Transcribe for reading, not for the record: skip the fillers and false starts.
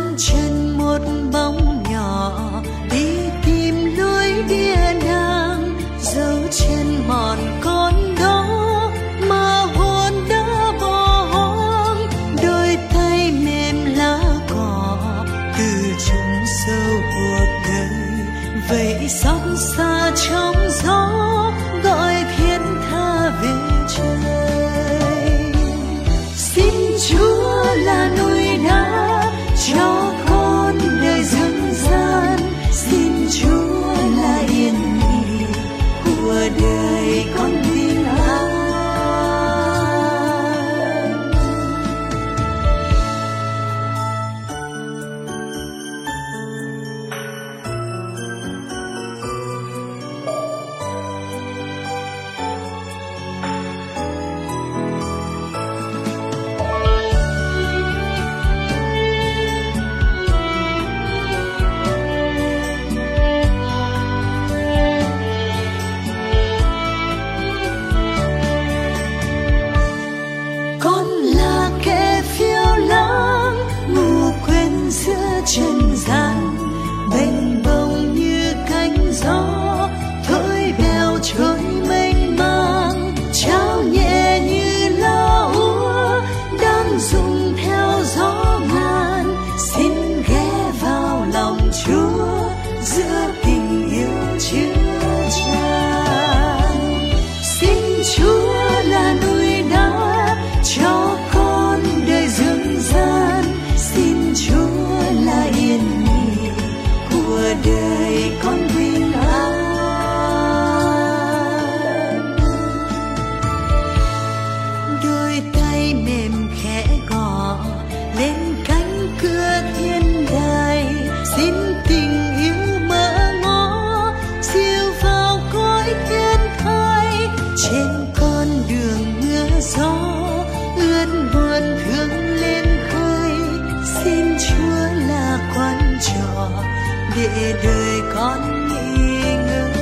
chân một bóng nhỏ đi tìm lối địa đàng, dấu chân mòn con đó mà hồn đã bỏ hoang. Đôi tay mềm lá cỏ từ chốn sâu cuộc đời, vậy xót xa trong gió gọi thiên tha về trời. Xin Chúa là núi đá cho con đời dương gian, xin Chúa là yên nghỉ của đời con bình an. Trần gian bềnh bông như cánh gió, thôi bèo trôi mênh mang, trao nhẹ như lá úa đang rụng theo gió ngàn. Xin ghé vào lòng Chúa giữa tình yêu chứa chan. Xin Chúa là núi đá cho con đời dương gian, xin Chúa là yên nghỉ của đời con bình an. Đôi tay mềm khẽ gõ lên cánh cửa thiên đàng, xin tình yêu mở ngõ siêu vào cõi thiên thai. Trên con đường mưa gió ướt buồn thương lên khơi, xin Chúa là quán trọ để đời con nghỉ ngơi.